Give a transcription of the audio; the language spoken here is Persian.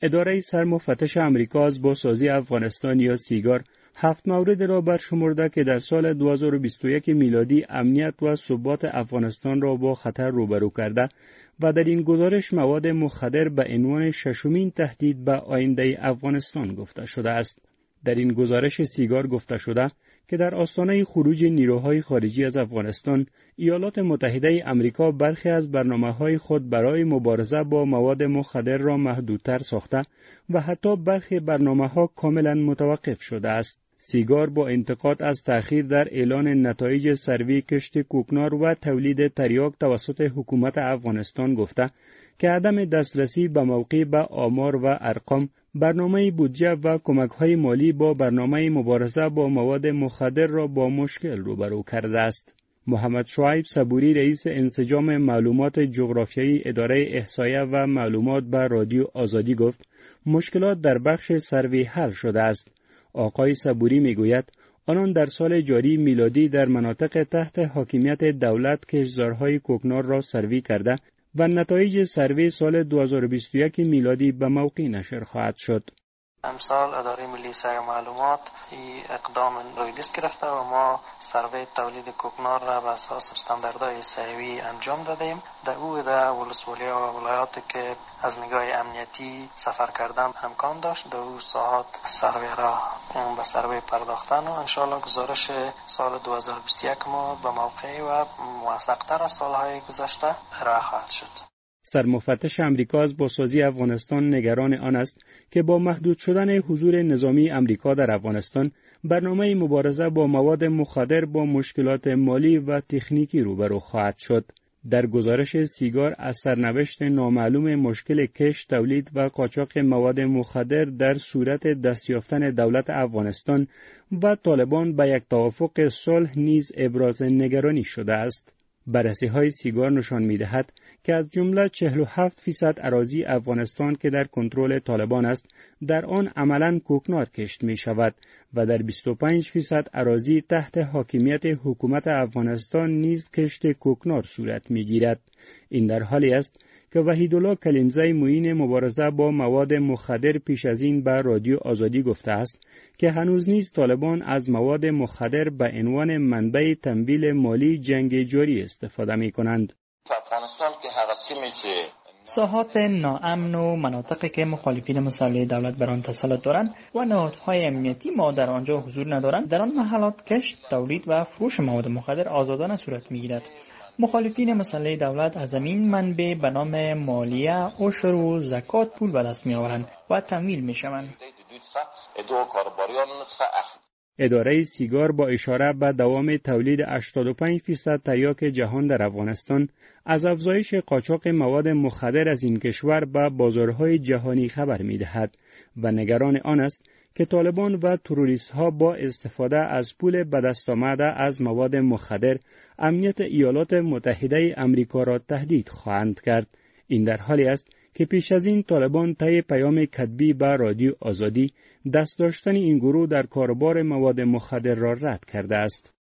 اداره سرمفتش امریکا از بازسازی افغانستان یا سیگار 7 مورد را برشمرده که در سال 2021 میلادی امنیت و ثبات افغانستان را با خطر روبرو کرده و در این گزارش مواد مخدر به عنوان ششمین تهدید به آینده افغانستان گفته شده است. در این گزارش سیگار گفته شده که در آستانه خروج نیروهای خارجی از افغانستان، ایالات متحده امریکا برخی از برنامه‌های خود برای مبارزه با مواد مخدر را محدودتر ساخته و حتی برخی برنامه‌ها کاملا متوقف شده است. سیگار با انتقاد از تأخیر در اعلان نتایج سروی کشت کوکنار و تولید تریاک توسط حکومت افغانستان گفته که عدم دسترسی به موقع به آمار و ارقام، برنامه بودجه و کمک‌های مالی با برنامه مبارزه با مواد مخدر را با مشکل روبرو کرده است. محمد شعیب صبوری رئیس انسجام معلومات جغرافیایی اداره احصایه و معلومات به رادیو آزادی گفت مشکلات در بخش سروی حل شده است. آقای صبوری میگوید آنان در سال جاری میلادی در مناطق تحت حاکمیت دولت کشتزارهای کوکنار را سروی کرده و نتایج سروی سال 2021 میلادی به موقع نشر خواهد شد. امسال اداره ملی سعی معلومات این اقدام روی دست گرفته و ما سروی تولید کوکنار را به اساس استانداردهای صحیحی انجام دادیم. در او در ولسوالی‌ها و ولایاتی که از نگاه امنیتی سفر کردن امکان داشت در او ساعات سروی را به سروی پرداختن و انشاءالله گزارش سال 2021 ما به موقع و موثق‌تر از سالهای گذشته ارائه خواهد شد. سرمفتش امریکا از بازسازی افغانستان نگران آن است که با محدود شدن حضور نظامی امریکا در افغانستان، برنامه مبارزه با مواد مخدر با مشکلات مالی و تکنیکی روبرو خواهد شد. در گزارش سیگار از سرنوشت نامعلوم مشکل کشت، تولید و قاچاق مواد مخدر در صورت دستیافتن دولت افغانستان و طالبان به یک توافق صلح نیز ابراز نگرانی شده است. بررسی‌های سیگار نشان می‌دهد که از جمله 47% اراضی افغانستان که در کنترل طالبان است، در آن عملاً کوکنار کشت می‌شود و در 25% اراضی تحت حاکمیت حکومت افغانستان نیز کشت کوکنار صورت می‌گیرد. این در حالی است که وحیدالله کلیمزی معین مبارزه با مواد مخدر پیش از این به رادیو آزادی گفته است که هنوز نیز طالبان از مواد مخدر به عنوان منبع تمویل مالی جنگ جاری استفاده می کنند. ساحات ناامن و مناطقی که مخالفین مسلح دولت بر آن تسلط دارند و نهادهای امنیتی ما در آنجا حضور ندارند، در آن محلات کشت، تولید و فروش مواد مخدر آزادانه صورت می‌گیرد. مخالفین مسلح دولت از این منبع به نام مالیه، عشر و زکات پول به دست می‌آورند و تمویل می‌شوند. اداره سیگار با اشاره به دوام تولید 85% تریاک جهان در افغانستان از افزایش قاچاق مواد مخدر از این کشور به بازارهای جهانی خبر می‌دهد و نگران آن است که طالبان و تروریست‌ها با استفاده از پول به دست آمده از مواد مخدر امنیت ایالات متحده امریکا را تهدید خواهند کرد. این در حالی است که پیش از این طالبان طی پیام کتبی به رادیو آزادی دست داشتن این گروه در کاروبار مواد مخدر را رد کرده است.